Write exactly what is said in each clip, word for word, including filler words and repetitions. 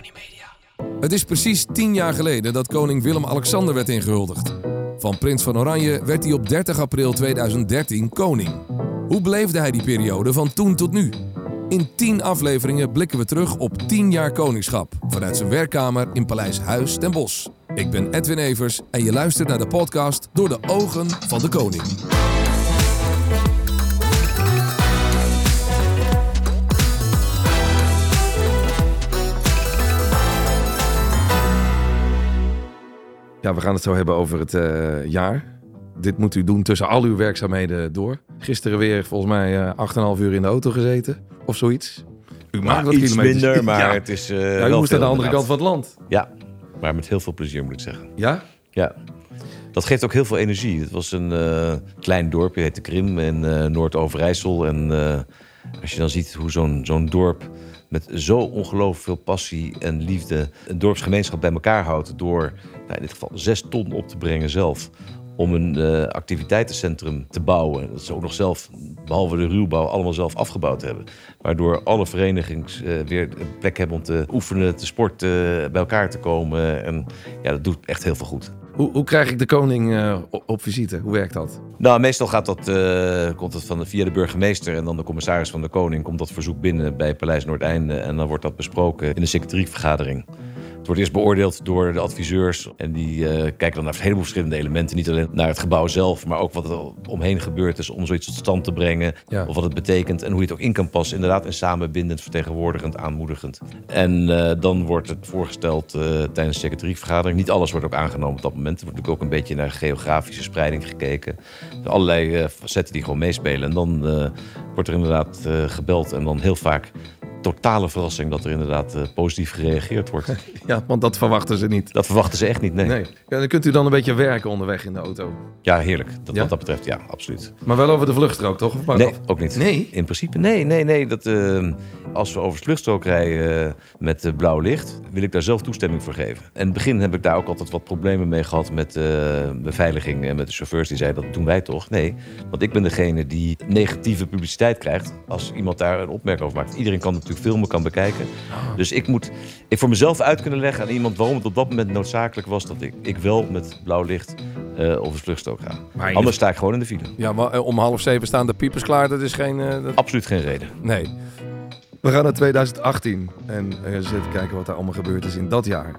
Kony Media. Het is precies tien jaar geleden dat koning Willem-Alexander werd ingehuldigd. Van prins van Oranje werd hij op dertig april tweeduizend dertien koning. Hoe beleefde hij die periode van toen tot nu? In tien afleveringen blikken we terug op tien jaar koningschap vanuit zijn werkkamer in Paleis Huis ten Bosch. Ik ben Edwin Evers en je luistert naar de podcast Door de Ogen van de Koning. Ja, we gaan het zo hebben over het uh, jaar. Dit moet u doen tussen al uw werkzaamheden door. Gisteren weer volgens mij uh, acht komma vijf uur in de auto gezeten. Of zoiets. U maakt wat iets kilometers. minder, maar ja. het is uh, ja, u moest aan de andere kant van het land. Ja, maar met heel veel plezier moet ik zeggen. Ja? Ja. Dat geeft ook heel veel energie. Het was een uh, klein dorpje, heet de Krim, in uh, Noord-Overijssel. En uh, als je dan ziet hoe zo'n, zo'n dorp met zo ongelooflijk veel passie en liefde een dorpsgemeenschap bij elkaar houdt door nou, in dit geval zes ton op te brengen zelf om een uh, activiteitencentrum te bouwen. Dat ze ook nog zelf, behalve de ruwbouw, allemaal zelf afgebouwd hebben. Waardoor alle verenigings uh, weer een plek hebben om te oefenen, te sporten, uh, bij elkaar te komen. En ja, dat doet echt heel veel goed. Hoe, hoe krijg ik de koning uh, op, op visite? Hoe werkt dat? Nou, meestal gaat dat, uh, komt dat van de, via de burgemeester en dan de commissaris van de koning. Komt dat verzoek binnen bij Paleis Noordeinde en dan wordt dat besproken in een secretariekvergadering. Het wordt eerst beoordeeld door de adviseurs en die uh, kijken dan naar een heleboel verschillende elementen. Niet alleen naar het gebouw zelf, maar ook wat er omheen gebeurd is om zoiets tot stand te brengen. Ja. Of wat het betekent en hoe je het ook in kan passen. Inderdaad, en samenbindend, vertegenwoordigend, aanmoedigend. En uh, dan wordt het voorgesteld uh, tijdens de secretariekvergadering. Niet alles wordt ook aangenomen op dat moment. Er wordt natuurlijk ook een beetje naar geografische spreiding gekeken. Er allerlei uh, facetten die gewoon meespelen. En dan uh, wordt er inderdaad uh, gebeld en dan heel vaak totale verrassing dat er inderdaad uh, positief gereageerd wordt. Ja, want dat verwachten ze niet. Dat verwachten ze echt niet, nee. nee. Ja, dan kunt u dan een beetje werken onderweg in de auto. Ja, heerlijk. Dat, ja? Wat dat betreft, ja, absoluut. Maar wel over de vluchtstrook, toch? Of nee, af? ook niet. Nee? In principe, nee, nee, nee. Dat, uh, als we over de vluchtstrook rijden uh, met uh, blauw licht, wil ik daar zelf toestemming voor geven. In het begin heb ik daar ook altijd wat problemen mee gehad met uh, beveiliging en met de chauffeurs die zeiden, dat doen wij toch? Nee, want ik ben degene die negatieve publiciteit krijgt als iemand daar een opmerking over maakt. Iedereen kan natuurlijk filmen, kan bekijken. Oh. Dus ik moet ik voor mezelf uit kunnen leggen aan iemand waarom het op dat moment noodzakelijk was dat ik, ik wel met blauw licht uh, over de vluchtstrook ga. Maar Anders je... sta ik gewoon in de file. Ja, maar om half zeven staan de piepers klaar, dat is geen... Uh, dat... Absoluut geen reden. Nee. We gaan naar tweeduizend achttien en uh, eens even kijken wat er allemaal gebeurd is in dat jaar.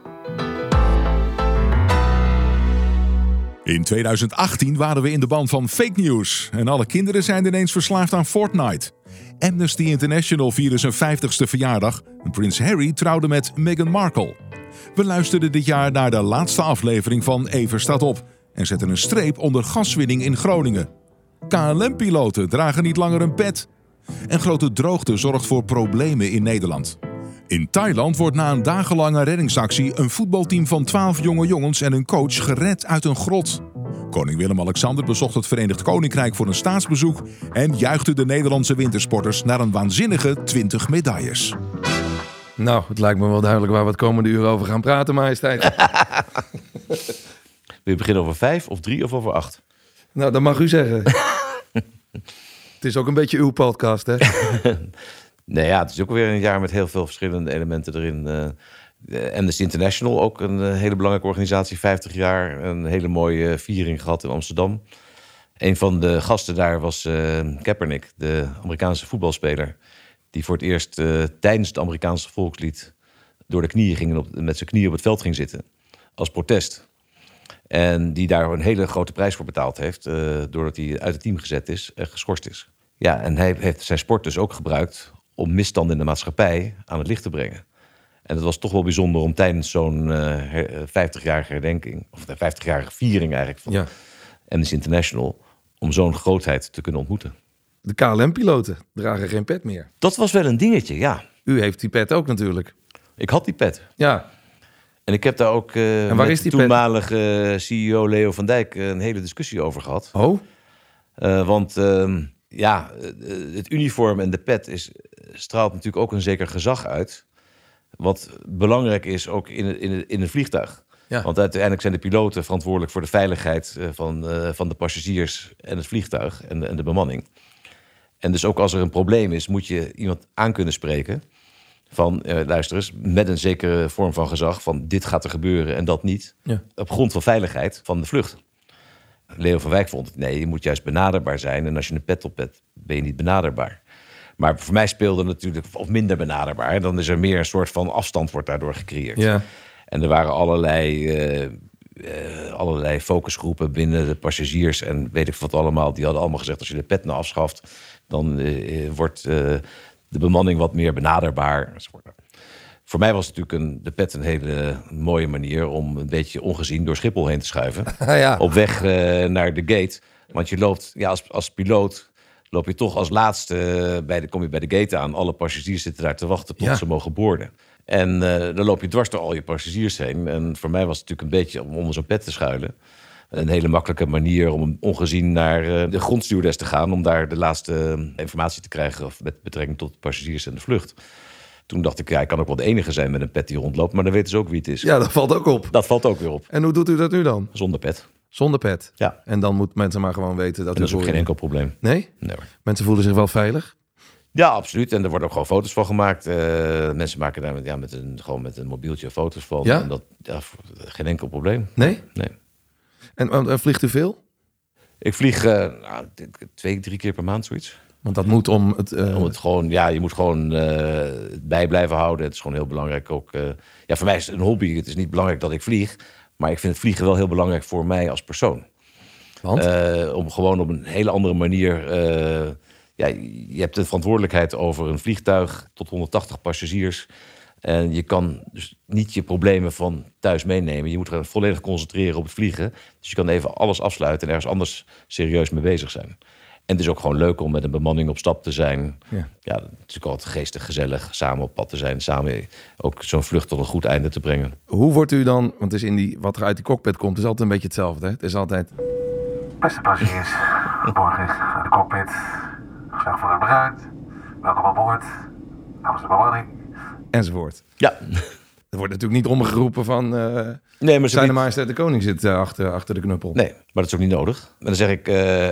In tweeduizend achttien waren we in de band van fake news en alle kinderen zijn ineens verslaafd aan Fortnite. Amnesty International vierde zijn vijftigste verjaardag en prins Harry trouwde met Meghan Markle. We luisterden dit jaar naar de laatste aflevering van Evers staat op en zetten een streep onder gaswinning in Groningen. K L M-piloten dragen niet langer een pet. En grote droogte zorgt voor problemen in Nederland. In Thailand wordt na een dagenlange reddingsactie een voetbalteam van twaalf jonge jongens en hun coach gered uit een grot. Koning Willem-Alexander bezocht het Verenigd Koninkrijk voor een staatsbezoek en juichte de Nederlandse wintersporters naar een waanzinnige twintig medailles. Nou, het lijkt me wel duidelijk waar we het komende uur over gaan praten, majesteit. Wil je beginnen over vijf of drie of over acht? Nou, dat mag u zeggen. Het is ook een beetje uw podcast, hè? Nee, ja, het is ook weer een jaar met heel veel verschillende elementen erin. Uh, Amnesty International, ook een uh, hele belangrijke organisatie, vijftig jaar. Een hele mooie viering gehad in Amsterdam. Een van de gasten daar was uh, Kaepernick, de Amerikaanse voetbalspeler. Die voor het eerst uh, tijdens het Amerikaanse volkslied door de knieën ging en op, met zijn knieën op het veld ging zitten. Als protest. En die daar een hele grote prijs voor betaald heeft. Uh, doordat hij uit het team gezet is en geschorst is. Ja, en hij heeft zijn sport dus ook gebruikt om misstanden in de maatschappij aan het licht te brengen. En dat was toch wel bijzonder om tijdens zo'n uh, vijftigjarige herdenking, of de vijftigjarige viering eigenlijk van ja. Amnesty International, om zo'n grootheid te kunnen ontmoeten. De K L M-piloten dragen geen pet meer. Dat was wel een dingetje, ja. U heeft die pet ook natuurlijk. Ik had die pet. Ja. En ik heb daar ook uh, en waar met is die de toenmalige C E O Leo van Dijk een hele discussie over gehad. Oh? Uh, want uh, ja, het uniform en de pet is, straalt natuurlijk ook een zeker gezag uit. Wat belangrijk is ook in, in, in een vliegtuig. Ja. Want uiteindelijk zijn de piloten verantwoordelijk voor de veiligheid van, uh, van de passagiers en het vliegtuig en de, en de bemanning. En dus ook als er een probleem is, moet je iemand aan kunnen spreken Van, uh, luister eens, met een zekere vorm van gezag... van dit gaat er gebeuren en dat niet. Ja. Op grond van veiligheid van de vlucht. Leo van Wijk vond, nee, je moet juist benaderbaar zijn... en als je een pet op hebt, ben je niet benaderbaar. Maar voor mij speelde natuurlijk, of minder benaderbaar... dan is er meer een soort van afstand wordt daardoor gecreëerd. Ja. En er waren allerlei, uh, uh, allerlei focusgroepen binnen de passagiers... en weet ik wat allemaal, die hadden allemaal gezegd... als je de pet nou afschaft, dan uh, wordt uh, de bemanning wat meer benaderbaar. Voor mij was natuurlijk een, de pet een hele mooie manier... om een beetje ongezien door Schiphol heen te schuiven. ja. Op weg uh, naar de gate. Want je loopt, ja, als, als piloot... loop je toch als laatste, bij de, kom je bij de gate aan. Alle passagiers zitten daar te wachten tot ja. ze mogen boorden. En uh, dan loop je dwars door al je passagiers heen. En voor mij was het natuurlijk een beetje om onder zo'n pet te schuilen. Een hele makkelijke manier om ongezien naar uh, de grondstewardess te gaan... om daar de laatste informatie te krijgen... Of met betrekking tot de passagiers en de vlucht. Toen dacht ik, ja, ik kan ook wel de enige zijn met een pet die rondloopt... maar dan weten ze ook wie het is. Ja, dat valt ook op. Dat valt ook weer op. En hoe doet u dat nu dan? Zonder pet. Zonder pet? Ja. En dan moeten mensen maar gewoon weten dat... En dat is ook geen enkel probleem. Nee? Nee hoor. Mensen voelen zich wel veilig? Ja, absoluut. En er worden ook gewoon foto's van gemaakt. Uh, mensen maken daar met, ja, met, een, gewoon met een mobieltje foto's van. Ja? En dat, ja, geen enkel probleem. Nee? Nee. En, en vliegt u veel? Ik vlieg uh, nou, twee, drie keer per maand zoiets. Want dat moet om het... Uh... Om het gewoon, ja, je moet gewoon uh, bij blijven houden. Het is gewoon heel belangrijk ook. Uh, ja, voor mij is het een hobby. Het is niet belangrijk dat ik vlieg. Maar ik vind het vliegen wel heel belangrijk voor mij als persoon. Want? Uh, om gewoon op een hele andere manier... Uh, ja, je hebt de verantwoordelijkheid over een vliegtuig tot honderdtachtig passagiers. En je kan dus niet je problemen van thuis meenemen. Je moet er volledig concentreren op het vliegen. Dus je kan even alles afsluiten en ergens anders serieus mee bezig zijn. En het is ook gewoon leuk om met een bemanning op stap te zijn. Ja, ja het is natuurlijk altijd geestig, gezellig, samen op pad te zijn. Samen ook zo'n vlucht tot een goed einde te brengen. Hoe wordt u dan, want het is in die, wat er uit die cockpit komt, is altijd een beetje hetzelfde. Hè? Het is altijd... Beste passagiers, Borg is uit de cockpit. Gezellig voor het bereid. Welkom aan boord. Namens de bemanning. Enzovoort. Ja. Er wordt natuurlijk niet omgeroepen van... Uh, nee, maar zijn de niet... majesteit de koning zit uh, achter, achter de knuppel. Nee, maar dat is ook niet nodig. En dan zeg ik... Uh...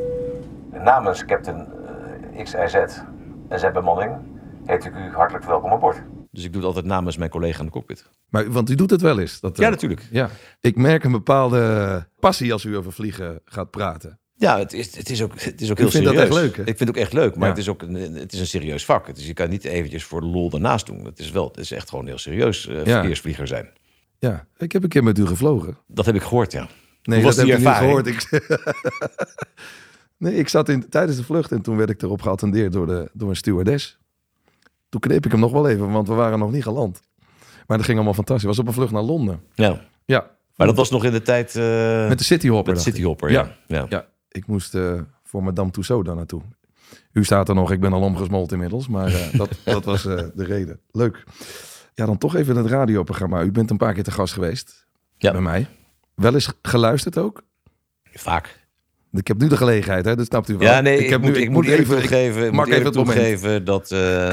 Namens Captain uh, X Y Z en zijn bemanning... heet ik u hartelijk welkom aan boord. Dus ik doe het altijd namens mijn collega in de cockpit. Maar, want u doet het wel eens. Dat, uh, ja, natuurlijk. Ja. Ik merk een bepaalde passie als u over vliegen gaat praten. Ja, het is, het is ook, het is ook U heel vindt serieus. dat echt leuk, hè? Ik vind het ook echt leuk, maar Ja. het is ook een, het is een serieus vak. Dus je kan niet eventjes voor de lol daarnaast doen. Het is wel, het is echt gewoon heel serieus uh, verkeersvlieger zijn. Ja, ik heb een keer met u gevlogen. Dat heb ik gehoord, ja. Nee, Hoe was dat die heb ik niet ervaring? gehoord. Ik... nee, ik zat in, tijdens de vlucht en toen werd ik erop geattendeerd door, de, door een stewardess. Toen kneep ik hem nog wel even, want we waren nog niet geland. Maar dat ging allemaal fantastisch. Het was op een vlucht naar Londen. Ja. Ja. Maar dat was nog in de tijd... Uh, met de Cityhopper. Met de Cityhopper, ja. Ja. ja. ja. Ik moest uh, voor Madame Tussauds daar naartoe. U staat er nog, ik ben al omgesmolten inmiddels. Maar uh, dat, dat was uh, de reden. Leuk. Ja, dan toch even het radioprogramma. U bent een paar keer te gast geweest. Ja. Bij mij. Wel eens geluisterd ook? Vaak. Ik heb nu de gelegenheid, hè? Dat snapt u wel. Ja, nee, ik, ik, heb moet, nu, ik, ik moet eerlijk even, toegeven, ik mag moet even eerlijk het moment. toegeven dat... Uh,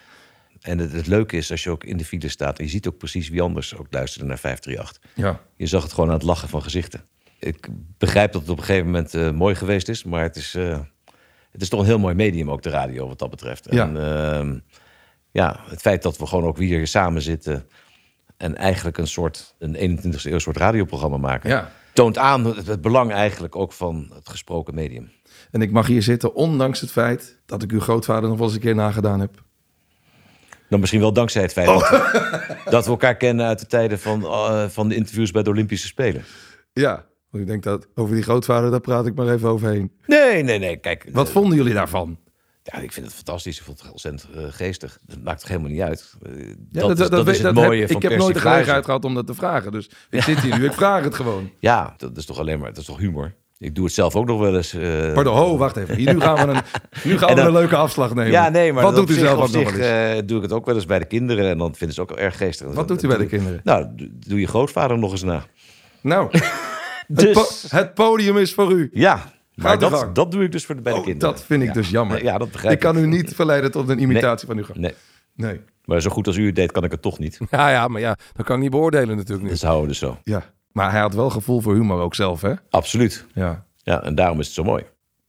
en het, het leuke is als je ook in de file staat... en je ziet ook precies wie anders ook luisterde naar vijf drie acht. Ja. Je zag het gewoon aan het lachen van gezichten. Ik begrijp dat het op een gegeven moment uh, mooi geweest is... maar het is, uh, het is toch een heel mooi medium, ook de radio, wat dat betreft. Ja. En uh, ja, het feit dat we gewoon ook hier samen zitten... en eigenlijk een soort, een eenentwintigste eeuw soort radioprogramma maken... Ja. toont aan het, het belang eigenlijk ook van het gesproken medium. En ik mag hier zitten, ondanks het feit... dat ik uw grootvader nog wel eens een keer nagedaan heb. Dan misschien wel dankzij het feit oh. dat, we, dat we elkaar kennen... uit de tijden van, uh, van de interviews bij de Olympische Spelen. Ja, want ik denk dat over die grootvader... daar praat ik maar even overheen. Nee, nee, nee, kijk... Wat uh, vonden jullie daarvan? Ja, ik vind het fantastisch. Ik vond het ontzettend uh, geestig. Dat maakt toch helemaal niet uit. Uh, Ja, dat, dat, is, dat is het dat mooie heb, van ik heb nooit de persiflage. gelegenheid gehad om dat te vragen. Dus ik ja. zit hier nu, ik vraag het gewoon. Ja, dat is toch alleen maar... Dat is toch humor? Ik doe het zelf ook nog wel eens. Uh... Pardon, ho, wacht even. Hier, nu gaan we een, nu gaan we dan, een leuke afslag nemen. Ja, nee, maar wat doet u zich, zelf ook zich, nog wel eens? Uh, doe ik het ook wel eens bij de kinderen. En dan vinden ze ook erg geestig. Wat dat, doet u bij de kinderen? Nou, doe je grootvader nog eens na. Nou, dus... het, po- het podium is voor u. Ja, maar dat, gang. dat doe ik dus voor de, bij de oh, kinderen. Dat vind ik ja. dus jammer. Ja, dat begrijp ik. Ik kan u niet verleiden tot een imitatie nee. van uw gang. Nee. nee. Maar zo goed als u het deed, kan ik het toch niet. Ja, ja, maar ja, dat kan ik niet beoordelen natuurlijk niet. Dat houden we dus zo. Ja, maar hij had wel gevoel voor humor ook zelf, hè? Absoluut. Ja. Ja, en daarom is het zo mooi.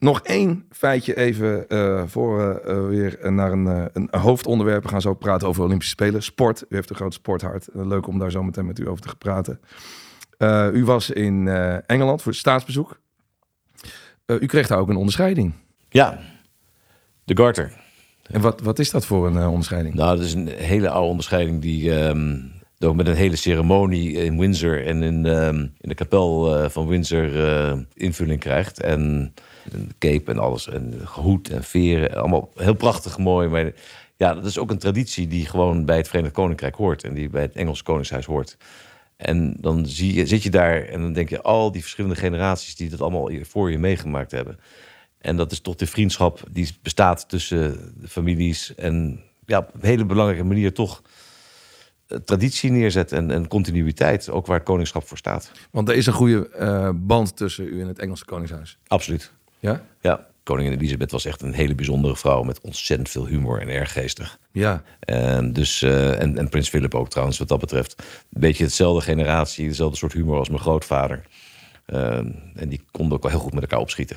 Nog één feitje even uh, voor uh, weer naar een, uh, een hoofdonderwerp. We gaan zo praten over Olympische Spelen. Sport. U heeft een groot sporthart. Uh, leuk om daar zo meteen met u over te gaan praten. Uh, u was in uh, Engeland voor staatsbezoek. Uh, u kreeg daar ook een onderscheiding. Ja, de Garter. En wat, wat is dat voor een uh, onderscheiding? Nou, dat is een hele oude onderscheiding die um, ook met een hele ceremonie in Windsor en in, um, in de kapel uh, van Windsor uh, invulling krijgt. En een cape en alles, en hoed en veren, allemaal heel prachtig mooi. Maar ja, dat is ook een traditie die gewoon bij het Verenigd Koninkrijk hoort en die bij het Engels Koningshuis hoort. En dan zie je, zit je daar en dan denk je al die verschillende generaties die dat allemaal voor je meegemaakt hebben. En dat is toch de vriendschap die bestaat tussen de families en ja, op een hele belangrijke manier toch traditie neerzet en, en continuïteit, ook waar het koningschap voor staat. Want er is een goede uh, band tussen u en het Engelse Koningshuis. Absoluut. Ja? Ja, koningin Elisabeth was echt een hele bijzondere vrouw met ontzettend veel humor en erg geestig. Ja. En, dus, uh, en, en prins Philip ook trouwens wat dat betreft. Een beetje hetzelfde generatie, dezelfde soort humor als mijn grootvader. Uh, en die konden ook wel heel goed met elkaar opschieten.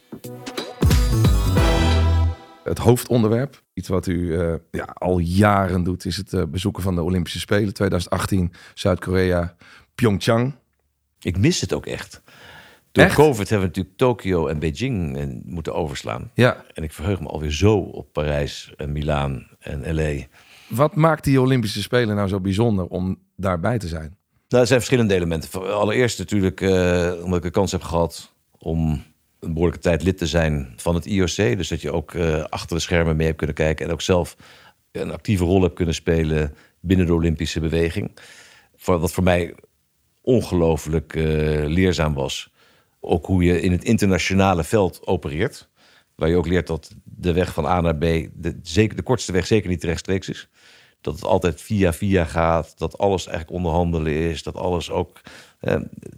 Het hoofdonderwerp, iets wat u uh, ja, al jaren doet, is het uh, bezoeken van de Olympische Spelen. twintig achttien, Zuid-Korea, Pyeongchang. Ik mis het ook echt. Door echt? COVID hebben we natuurlijk Tokio en Beijing moeten overslaan. Ja. En ik verheug me alweer zo op Parijs en Milaan en L A. Wat maakt die Olympische Spelen nou zo bijzonder om daarbij te zijn? Nou, er zijn verschillende elementen. Allereerst natuurlijk uh, omdat ik de kans heb gehad om een behoorlijke tijd lid te zijn van het I O C. Dus dat je ook uh, achter de schermen mee hebt kunnen kijken en ook zelf een actieve rol hebt kunnen spelen binnen de Olympische beweging. Wat voor mij ongelooflijk uh, leerzaam was. Ook hoe je in het internationale veld opereert. Waar je ook leert dat de weg van A naar B de, zeker, de kortste weg zeker niet rechtstreeks is. Dat het altijd via via gaat. Dat alles eigenlijk onderhandelen is. Dat alles ook eh,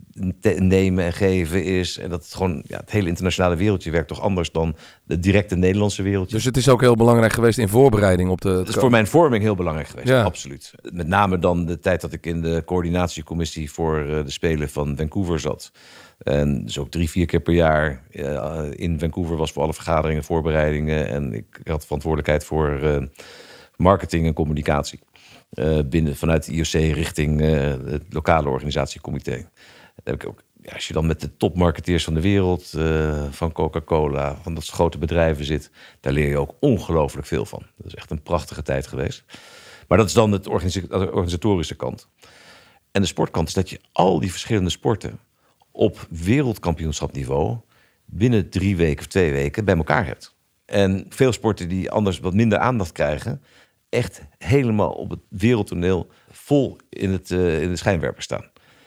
nemen en geven is. En dat het gewoon, ja, het hele internationale wereldje werkt toch anders dan het directe Nederlandse wereldje. Dus het is ook heel belangrijk geweest in voorbereiding op de... Het is voor mijn vorming heel belangrijk geweest, ja. Absoluut. Met name dan de tijd dat ik in de coördinatiecommissie voor uh, de Spelen van Vancouver zat. En dus ook drie, vier keer per jaar uh, in Vancouver was voor alle vergaderingen, voorbereidingen. En ik had verantwoordelijkheid voor uh, marketing en communicatie. Uh, binnen, vanuit de I O C richting uh, het lokale organisatiecomité. Daar heb ik ook, ja, als je dan met de topmarketeers van de wereld, uh, van Coca-Cola, van dat grote bedrijven zit, daar leer je ook ongelooflijk veel van. Dat is echt een prachtige tijd geweest. Maar dat is dan het organisa- de organisatorische kant. En de sportkant is dat je al die verschillende sporten op wereldkampioenschapniveau binnen drie weken of twee weken bij elkaar hebt. En veel sporten die anders wat minder aandacht krijgen, echt helemaal op het wereldtoneel vol in, het, uh, in de schijnwerper staan.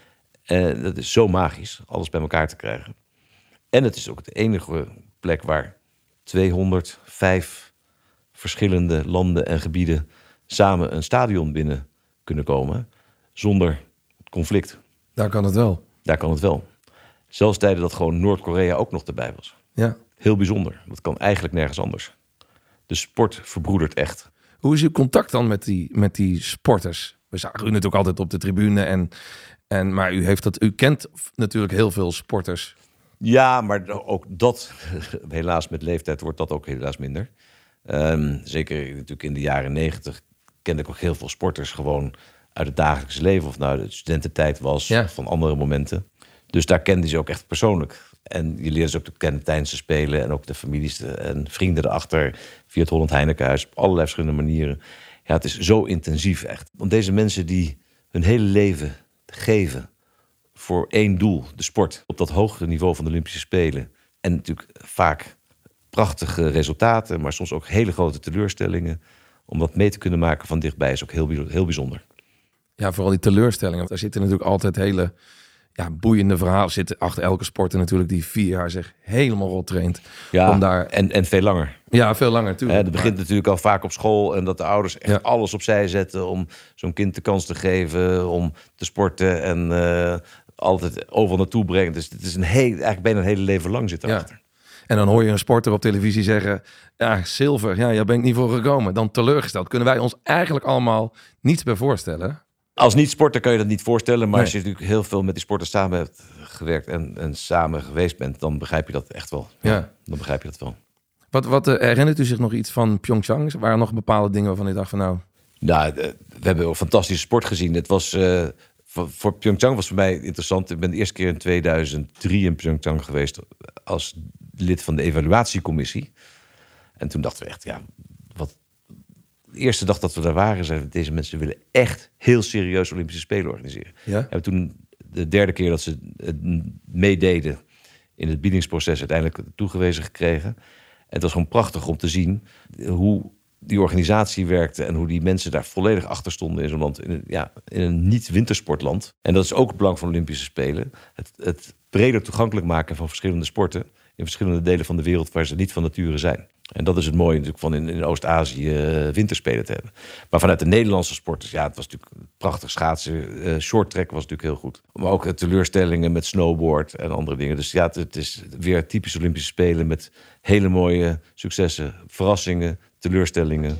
En dat is zo magisch, alles bij elkaar te krijgen. En het is ook de enige plek waar tweehonderdvijf verschillende landen en gebieden samen een stadion binnen kunnen komen zonder conflict. Daar kan het wel. Daar kan het wel. Zelfs tijden dat gewoon Noord-Korea ook nog erbij was. Ja. Heel bijzonder. Dat kan eigenlijk nergens anders. De sport verbroedert echt. Hoe is uw contact dan met die, met die sporters? We zagen u natuurlijk altijd op de tribune. En, en, maar u, heeft dat, u kent natuurlijk heel veel sporters. Ja, maar ook dat, helaas met leeftijd wordt dat ook helaas minder. Um, zeker natuurlijk in de jaren negentig kende ik ook heel veel sporters gewoon uit het dagelijks leven. Of nou de studententijd was, ja. van andere momenten. Dus daar kende ze ook echt persoonlijk. En je leert ze ook te kennen tijdens de spelen. En ook de families en vrienden erachter. Via het Holland Heinekenhuis. Op allerlei verschillende manieren. Ja, het is zo intensief echt. Want deze mensen die hun hele leven geven voor één doel. De sport. Op dat hogere niveau van de Olympische Spelen. En natuurlijk vaak prachtige resultaten. Maar soms ook hele grote teleurstellingen. Om dat mee te kunnen maken van dichtbij is ook heel, heel bijzonder. Ja, vooral die teleurstellingen. Daar zitten natuurlijk altijd hele... Ja, boeiende verhalen zitten achter elke sporter natuurlijk die vier jaar zich helemaal rot traint. Ja, om daar... en, en veel langer. Ja, veel langer natuurlijk. Het begint maar... natuurlijk al vaak op school en dat de ouders echt ja. alles opzij zetten om zo'n kind de kans te geven om te sporten en uh, altijd overal naartoe brengen. Dus het is een heel, eigenlijk bijna een hele leven lang zit erachter. Ja. En dan hoor je een sporter op televisie zeggen, ja, zilver, ja, daar ben ik niet voor gekomen. Dan teleurgesteld. Kunnen wij ons eigenlijk allemaal niets bij voorstellen. Als niet-sporter kan je dat niet voorstellen. Maar Nee. als je natuurlijk heel veel met die sporters samen hebt gewerkt... en, en samen geweest bent, dan begrijp je dat echt wel. Ja. Dan begrijp je dat wel. Wat, wat uh, herinnert u zich nog iets van Pyeongchang? Waren er nog bepaalde dingen waarvan u dacht van nou... Nou, we hebben een fantastische sport gezien. Het was, uh, voor, voor Pyeongchang was voor mij interessant. Ik ben de eerste keer in tweeduizend drie in Pyeongchang geweest... als lid van de evaluatiecommissie. En toen dachten we echt, ja... wat. De eerste dag dat we daar waren, zeiden we... deze mensen willen echt heel serieus Olympische Spelen organiseren. Ja? We hebben toen de derde keer dat ze het meededen... in het biedingsproces uiteindelijk toegewezen gekregen. En het was gewoon prachtig om te zien... hoe die organisatie werkte en hoe die mensen daar volledig achter stonden in zo'n land. In een, ja, in een niet-wintersportland. En dat is ook het belang van Olympische Spelen. Het, het breder toegankelijk maken van verschillende sporten... in verschillende delen van de wereld waar ze niet van nature zijn. En dat is het mooie natuurlijk van in, in Oost-Azië uh, winterspelen te hebben. Maar vanuit de Nederlandse sporters, ja, het was natuurlijk prachtig schaatsen. Uh, short track was natuurlijk heel goed. Maar ook uh, teleurstellingen met snowboard en andere dingen. Dus ja, het, het is weer typisch Olympische Spelen met hele mooie successen, verrassingen, teleurstellingen.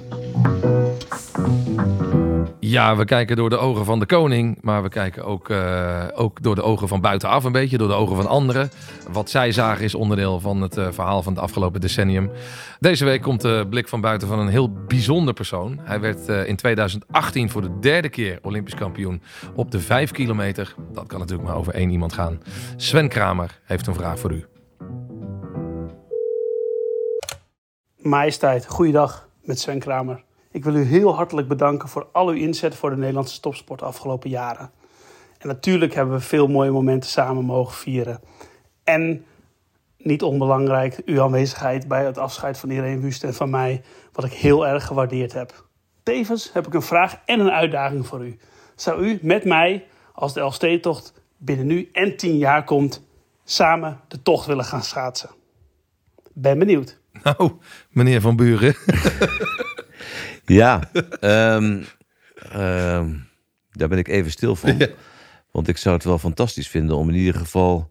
Ja, we kijken door de ogen van de koning, maar we kijken ook, uh, ook door de ogen van buitenaf een beetje, door de ogen van anderen. Wat zij zagen is onderdeel van het uh, verhaal van het afgelopen decennium. Deze week komt de blik van buiten van een heel bijzonder persoon. Hij werd uh, in tweeduizend achttien voor de derde keer Olympisch kampioen op de vijf kilometer. Dat kan natuurlijk maar over één iemand gaan. Sven Kramer heeft een vraag voor u. Majesteit, goeiedag met Sven Kramer. Ik wil u heel hartelijk bedanken voor al uw inzet voor de Nederlandse topsport de afgelopen jaren. En natuurlijk hebben we veel mooie momenten samen mogen vieren. En, niet onbelangrijk, uw aanwezigheid bij het afscheid van Irene Wüst en van mij, wat ik heel erg gewaardeerd heb. Tevens heb ik een vraag en een uitdaging voor u. Zou u met mij, als de Elfstedentocht binnen nu en tien jaar komt, samen de tocht willen gaan schaatsen? Ben benieuwd. Nou, meneer Van Buren. Ja, um, um, daar ben ik even stil van. Ja. Want ik zou het wel fantastisch vinden om in ieder geval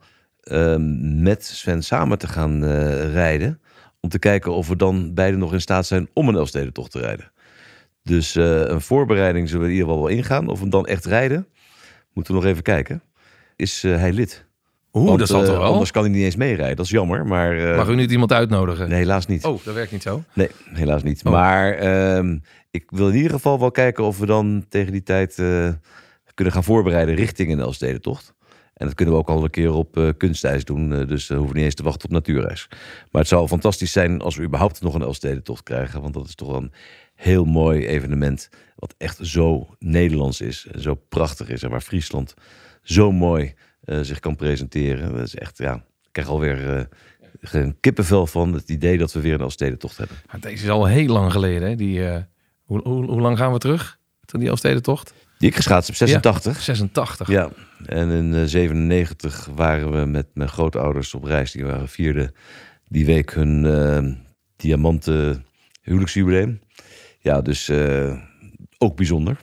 um, met Sven samen te gaan uh, rijden. Om te kijken of we dan beiden nog in staat zijn om een Elfstedentocht te rijden. Dus uh, een voorbereiding zullen we in ieder geval wel ingaan. Of we dan echt rijden, moeten we nog even kijken. Is uh, hij lid? Oeh, Want, dat zal toch uh, wel? Anders kan hij niet eens meerijden. Dat is jammer, maar... Uh, Mag u niet iemand uitnodigen? Nee, helaas niet. Oh, dat werkt niet zo? Nee, helaas niet. Oh. Maar uh, ik wil in ieder geval wel kijken of we dan tegen die tijd uh, kunnen gaan voorbereiden richting een Elfstedentocht. En dat kunnen we ook al een keer op uh, kunstijs doen. Uh, dus we uh, hoeven niet eens te wachten op natuurreis. Maar het zou fantastisch zijn als we überhaupt nog een Elfstedentocht krijgen. Want dat is toch wel een heel mooi evenement. Wat echt zo Nederlands is. En zo prachtig is. En waar Friesland zo mooi uh, zich kan presenteren. Dat is echt, ja, ik krijg alweer uh, een kippenvel van het idee dat we weer een Elfstedentocht hebben. Deze is al heel lang geleden. Hè? Die, uh, hoe, hoe, hoe lang gaan we terug? Toen die Elfstedentocht? Die ik geschaatst heb, zesentachtig. Ja, zesentachtig. Ja, en in uh, zevenennegentig waren we met mijn grootouders op reis. Die waren vierde die week hun uh, diamanten huwelijksjubileum. Ja, dus uh, ook bijzonder.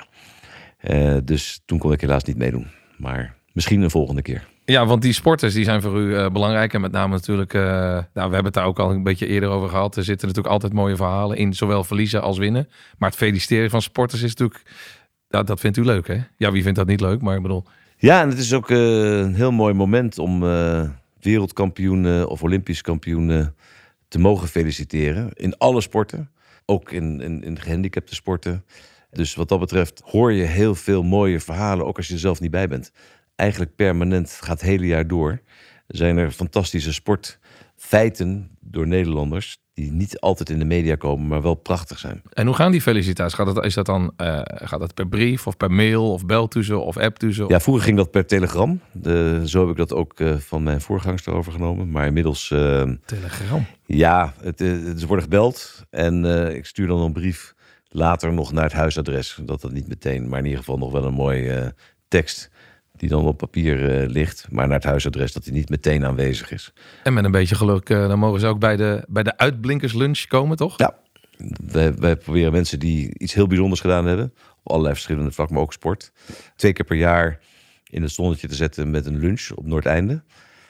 Uh, dus toen kon ik helaas niet meedoen. Maar misschien een volgende keer. Ja, want die sporters die zijn voor u uh, belangrijk. En met name natuurlijk, uh, nou, we hebben het daar ook al een beetje eerder over gehad. Er zitten natuurlijk altijd mooie verhalen in, zowel verliezen als winnen. Maar het feliciteren van sporters is natuurlijk... Ja, dat vindt u leuk, hè? Ja, wie vindt dat niet leuk? Maar ik bedoel... Ja, en het is ook uh, een heel mooi moment om uh, wereldkampioenen of Olympisch kampioenen te mogen feliciteren. In alle sporten. Ook in, in, in gehandicapte sporten. Dus wat dat betreft hoor je heel veel mooie verhalen, ook als je er zelf niet bij bent. Eigenlijk permanent, gaat het hele jaar door. Zijn er fantastische sportfeiten door Nederlanders die niet altijd in de media komen, maar wel prachtig zijn. En hoe gaan die felicitaties? Gaat dat, is dat dan uh, gaat dat per brief of per mail of belt u ze of appt u ze? Ja, vroeger ging dat per telegram. De, zo heb ik dat ook uh, van mijn voorgangster overgenomen. Maar inmiddels... Uh, telegram? Ja, het, het, ze worden gebeld en uh, ik stuur dan een brief later nog naar het huisadres. Dat dat niet meteen, maar in ieder geval nog wel een mooie uh, tekst die dan op papier uh, ligt, maar naar het huisadres, dat hij niet meteen aanwezig is. En met een beetje geluk, uh, dan mogen ze ook bij de, bij de uitblinkerslunch komen, toch? Ja, wij, wij proberen mensen die iets heel bijzonders gedaan hebben, op allerlei verschillende vlakken, maar ook sport, twee keer per jaar in het zonnetje te zetten met een lunch op Noordeinde.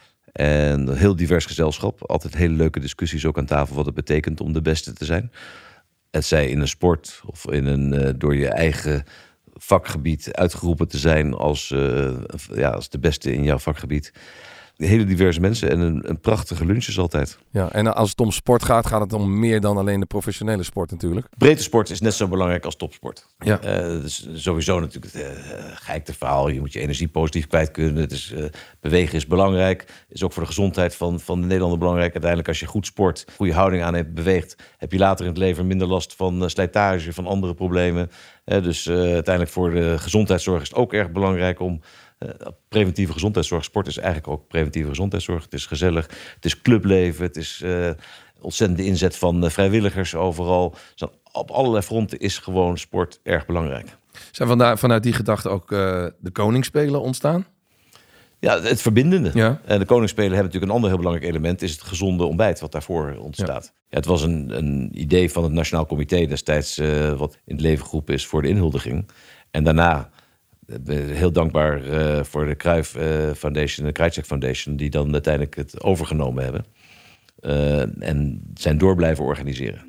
En een heel divers gezelschap, altijd hele leuke discussies ook aan tafel, wat het betekent om de beste te zijn. Het zij in een sport of in een uh, door je eigen vakgebied uitgeroepen te zijn als, uh, ja, als de beste in jouw vakgebied. Hele diverse mensen en een, een prachtige lunches altijd. Ja, en als het om sport gaat, gaat het om meer dan alleen de professionele sport natuurlijk. Breedte sport is net zo belangrijk als topsport. Ja. Uh, dus sowieso natuurlijk het uh, geikte verhaal. Je moet je energie positief kwijt kunnen. Het is, uh, bewegen is belangrijk. Is ook voor de gezondheid van, van de Nederlander belangrijk. Uiteindelijk als je goed sport, goede houding aan hebt, beweegt, heb je later in het leven minder last van uh, slijtage, van andere problemen. Uh, dus uh, uiteindelijk voor de gezondheidszorg is het ook erg belangrijk om... Uh, preventieve gezondheidszorg. Sport is eigenlijk ook preventieve gezondheidszorg. Het is gezellig, het is clubleven, het is uh, ontzettende inzet van uh, vrijwilligers overal. Dus op allerlei fronten is gewoon sport erg belangrijk. Zijn vandaar, vanuit die gedachte ook uh, de Koningsspelen ontstaan? Ja, het verbindende. Ja. En de Koningsspelen hebben natuurlijk een ander heel belangrijk element, is het gezonde ontbijt wat daarvoor ontstaat. Ja. Ja, het was een, een idee van het Nationaal Comité destijds, uh, wat in het leven geroepen is voor de inhuldiging. En daarna heel dankbaar uh, voor de Cruyff uh, Foundation, de Krajicek Foundation, die dan uiteindelijk het overgenomen hebben. Uh, en zijn door blijven organiseren.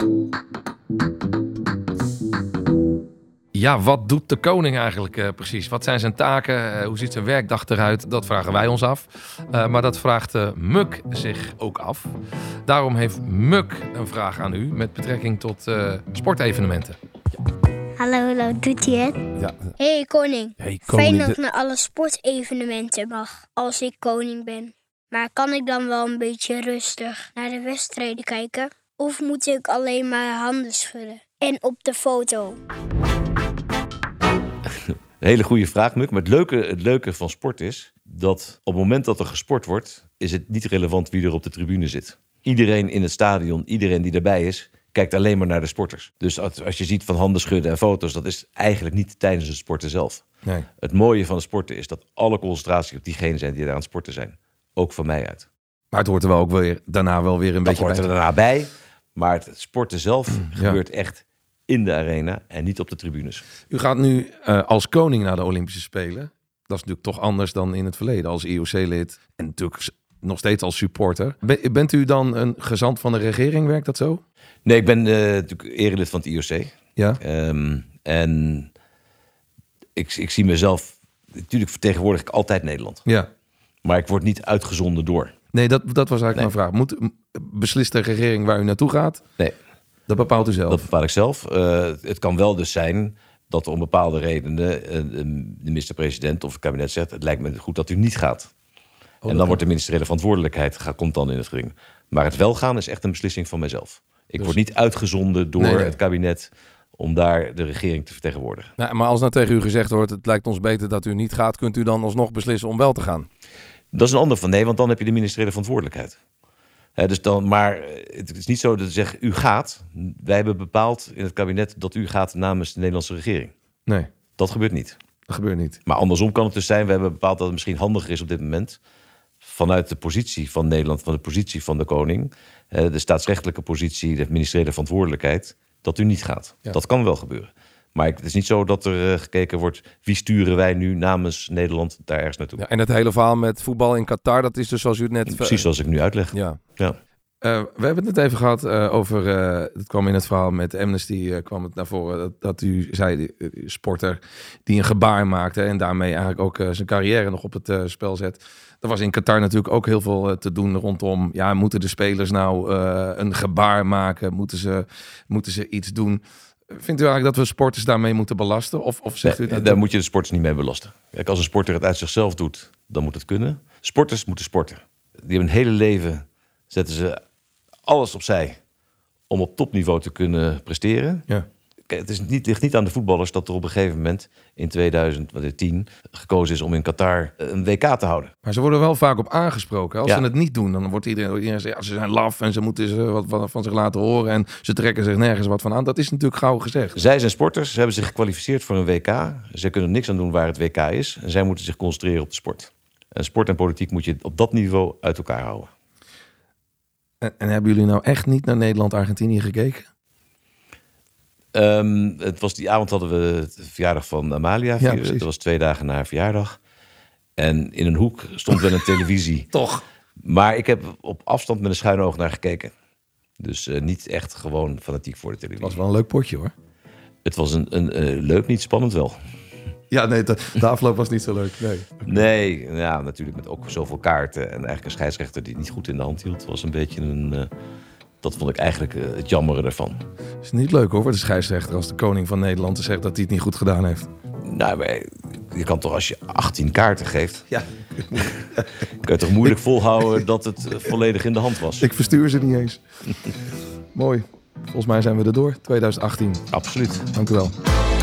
Ja, wat doet de koning eigenlijk uh, precies? Wat zijn zijn taken? Uh, hoe ziet zijn werkdag eruit? Dat vragen wij ons af. Uh, maar dat vraagt uh, Muk zich ook af. Daarom heeft Muk een vraag aan u met betrekking tot uh, sportevenementen. Hallo, hallo, doet hij het? Ja. Hey koning. Hey, koning. Fijn dat ik naar alle sportevenementen mag als ik koning ben. Maar kan ik dan wel een beetje rustig naar de wedstrijden kijken? Of moet ik alleen maar handen schudden? En op de foto? Een hele goede vraag, Muk. Maar het leuke, het leuke van sport is dat op het moment dat er gesport wordt, is het niet relevant wie er op de tribune zit. Iedereen in het stadion, iedereen die erbij is, kijkt alleen maar naar de sporters. Dus als je ziet van handen schudden en foto's, dat is eigenlijk niet tijdens het sporten zelf. Nee. Het mooie van het sporten is dat alle concentratie op diegenen zijn die daar aan het sporten zijn. Ook van mij uit. Maar het hoort er wel ook weer, daarna wel weer een Dat beetje hoort er bij. daarna bij. Maar het sporten zelf Ja. gebeurt echt in de arena en niet op de tribunes. U gaat nu uh, als koning naar de Olympische Spelen. Dat is natuurlijk toch anders dan in het verleden als I O C-lid. En natuurlijk nog steeds als supporter. Ben, bent u dan een gezant van de regering? Werkt dat zo? Nee, ik ben uh, natuurlijk erelid van het I O C. Ja. Um, en ik, ik zie mezelf... Natuurlijk vertegenwoordig ik altijd Nederland. Ja. Maar ik word niet uitgezonden door. Nee, dat, dat was eigenlijk Nee. mijn vraag. Moet, beslist de regering waar u naartoe gaat? Nee. Dat bepaalt u zelf? Dat bepaal ik zelf. Uh, het kan wel dus zijn dat er om bepaalde redenen uh, de minister-president of het kabinet zegt, het lijkt me goed dat u niet gaat. Oh, en dan wordt de ministeriële verantwoordelijkheid gaat, komt dan in het geding. Maar het wel gaan is echt een beslissing van mijzelf. Ik Dus... word niet uitgezonden door nee, nee. het kabinet om daar de regering te vertegenwoordigen. Nou, maar als nou tegen u gezegd wordt, het lijkt ons beter dat u niet gaat, kunt u dan alsnog beslissen om wel te gaan? Dat is een ander van nee, want dan heb je de ministeriële verantwoordelijkheid. He, dus dan, maar het is niet zo dat ze zeggen, u gaat. Wij hebben bepaald in het kabinet dat u gaat namens de Nederlandse regering. Nee, Dat gebeurt niet. dat gebeurt niet. Maar andersom kan het dus zijn, we hebben bepaald dat het misschien handiger is op dit moment, vanuit de positie van Nederland, van de positie van de koning, de staatsrechtelijke positie, de ministeriële verantwoordelijkheid, dat u niet gaat. Ja. Dat kan wel gebeuren. Maar het is niet zo dat er uh, gekeken wordt, wie sturen wij nu namens Nederland daar ergens naartoe. Ja, en het hele verhaal met voetbal in Qatar, dat is dus zoals u het net... Precies zoals ik nu uitleg. Ja. Ja. Uh, we hebben het net even gehad uh, over, uh, het kwam in het verhaal met Amnesty, uh, kwam het naar voren, dat, dat u zei, uh, sporter die een gebaar maakte en daarmee eigenlijk ook uh, zijn carrière nog op het uh, spel zet. Er was in Qatar natuurlijk ook heel veel uh, te doen rondom, ja, moeten de spelers nou uh, een gebaar maken? Moeten ze, moeten ze iets doen? Vindt u eigenlijk dat we sporters daarmee moeten belasten? Of, of zegt Nee, u dat... daar moet je de sporters niet mee belasten. Kijk, als een sporter het uit zichzelf doet, dan moet het kunnen. Sporters moeten sporten. Die hebben een hele leven, zetten ze alles opzij om op topniveau te kunnen presteren. Ja. Kijk, het is niet, het ligt niet aan de voetballers dat er op een gegeven moment in twintig tien gekozen is om in Qatar een W K te houden. Maar ze worden wel vaak op aangesproken. Als Ja. ze het niet doen, dan wordt iedereen, iedereen zegt, ja, ze zijn laf en ze moeten ze wat van, van zich laten horen en ze trekken zich nergens wat van aan. Dat is natuurlijk gauw gezegd. Zij zijn sporters, ze hebben zich gekwalificeerd voor een W K. Zij kunnen niks aan doen waar het W K is. En zij moeten zich concentreren op de sport. En sport en politiek moet je op dat niveau uit elkaar houden. En, en hebben jullie nou echt niet naar Nederland-Argentinië gekeken? Um, het was die avond hadden we de verjaardag van Amalia. Ja, Ja, precies. dat was twee dagen na haar verjaardag. En in een hoek stond wel een televisie. Toch? Maar ik heb op afstand met een schuin oog naar gekeken. Dus uh, niet echt gewoon fanatiek voor de Het televisie. was wel een leuk potje hoor. Het was een, een, een leuk, niet spannend wel. Ja, nee, de, de afloop was niet zo leuk. Nee, nee ja, natuurlijk met ook zoveel kaarten. En eigenlijk een scheidsrechter die het niet goed in de hand hield. Was een beetje een... Uh, dat vond ik eigenlijk uh, het jammere ervan. Het is niet leuk hoor, voor de scheidsrechter als de koning van Nederland te zeggen dat hij het niet goed gedaan heeft. Nou, maar je kan toch als je achttien kaarten geeft... Ja. Kun je toch moeilijk volhouden dat het volledig in de hand was. Ik verstuur ze niet eens. Mooi. Volgens mij zijn we er door. twintig achttien. Absoluut. Dank u wel.